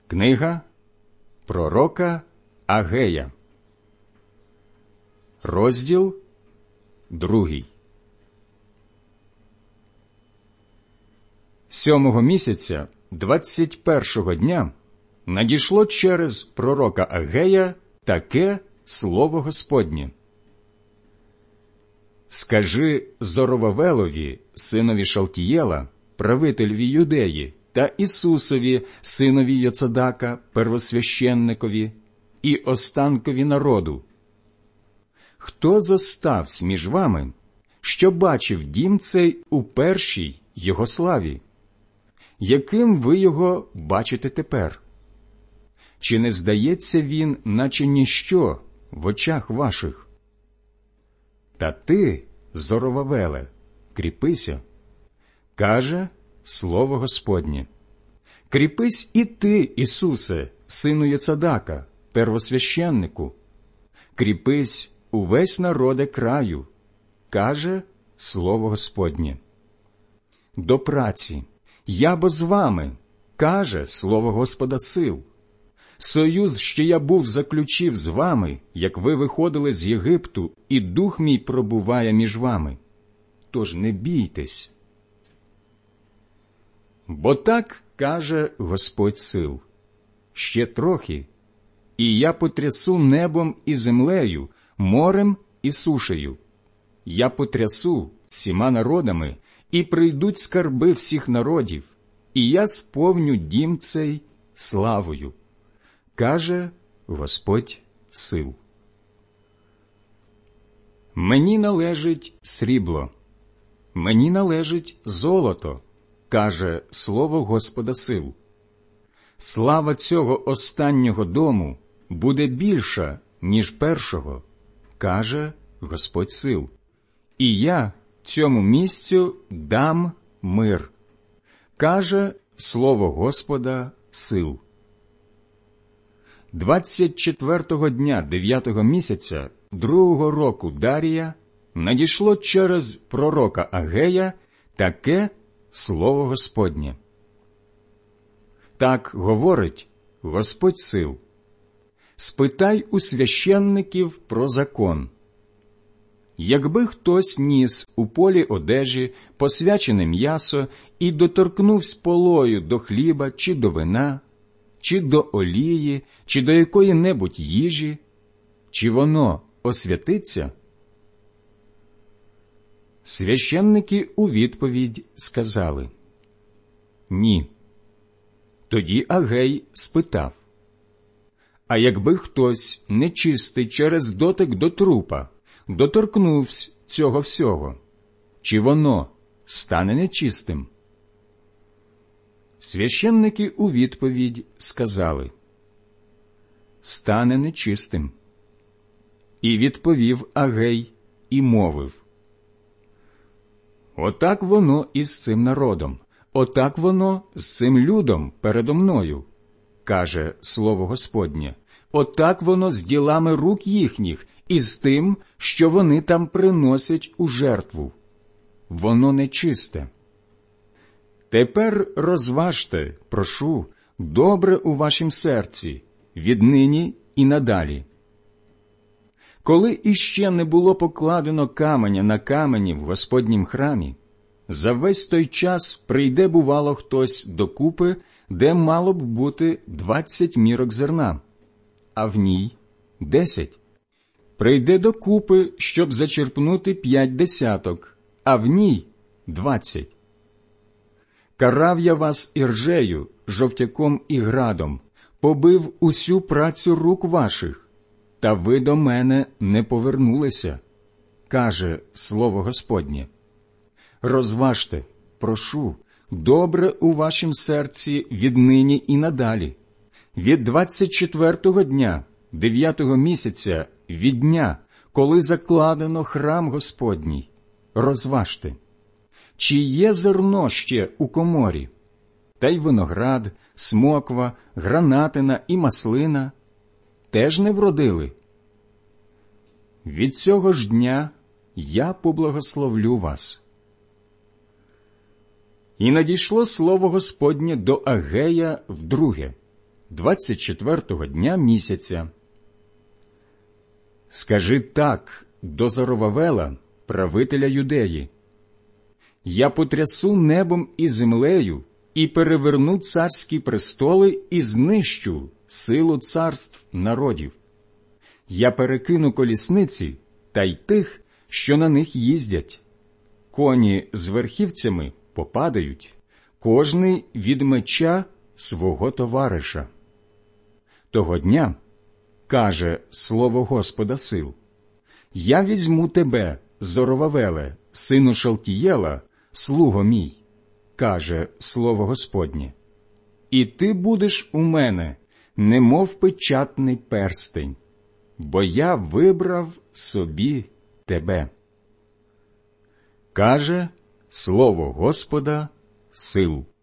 Книга пророка Агея, розділ 2. 7-го місяця, 21-го дня, надійшло через пророка Агея таке слово Господнє. «Скажи Зоровавелові, синові Шалтієла, правителеві Юдеї, та Ісусові, синові Йоцадака, первосвященникові, і останкові народу. Хто зоставсь між вами, що бачив дім цей у першій його славі? Яким ви його бачите тепер? Чи не здається він, наче ніщо в очах ваших? Та ти, Зоровавеле, кріпися, каже слово Господнє. Кріпись і ти, Ісусе, сину Йоцадака, первосвященнику. Кріпись, увесь народе краю, каже слово Господнє. До праці, я бо з вами, каже слово Господа сил. Союз, що я був заключив з вами, як ви виходили з Єгипту, і дух мій пробуває між вами. Тож не бійтесь. Бо так каже Господь сил: ще трохи, і я потрясу небом і землею, морем і сушею. Я потрясу всіма народами, і прийдуть скарби всіх народів, і я сповню дім цей славою, каже Господь сил. Мені належить срібло, мені належить золото, каже слово Господа сил. Слава цього останнього дому буде більша, ніж першого, каже Господь сил. І я цьому місцю дам мир, каже слово Господа сил. 24-го дня 9-го місяця 2-го року Дарія надійшло через пророка Агея таке слово Господнє. Так говорить Господь сил: спитай у священників про закон. Якби хтось ніс у полі одежі посвячене м'ясо і доторкнувся полою до хліба чи до вина, чи до олії, чи до якої-небудь їжі, чи воно освятиться? Священники у відповідь сказали: ні. Тоді Агей спитав: а якби хтось нечистий через дотик до трупа доторкнувся цього всього, чи воно стане нечистим? Священники у відповідь сказали: стане нечистим. І відповів Агей і мовив: отак воно із цим народом, отак воно з цим людом передо мною, каже слово Господнє, отак воно з ділами рук їхніх і з тим, що вони там приносять у жертву. Воно нечисте. Тепер розважте, прошу, добре у вашім серці, віднині і надалі. Коли іще не було покладено каменя на камені в Господнім храмі, за весь той час прийде, бувало, хтось до купи, де мало б бути 20 мірок зерна, а в ній 10. Прийде до купи, щоб зачерпнути 5 десяток, а в ній 20. Карав я вас іржею, жовтяком і градом, побив усю працю рук ваших, та ви до мене не повернулися, каже слово Господнє. Розважте, прошу, добре у вашім серці віднині і надалі. Від 24-го дня 9-го місяця, від дня, коли закладено храм Господній, розважте, чи є зерно ще у коморі, та й виноград, смоква, гранатина і маслина теж не вродили? Від цього ж дня я поблагословлю вас. І надійшло слово Господнє до Агея вдруге, 24-го дня місяця. Скажи так до Зоровавела, правителя Юдеї: я потрясу небом і землею, і переверну царські престоли, і знищу силу царств народів. Я перекину колісниці та й тих, що на них їздять. Коні з верхівцями попадають, кожний від меча свого товариша. Того дня, каже слово Господа сил, я візьму тебе, Зоровавеле, сину Шалтієла, слуго мій, каже слово Господнє, і ти будеш у мене, немов печатний перстень, бо я вибрав собі тебе. Каже слово Господа сил.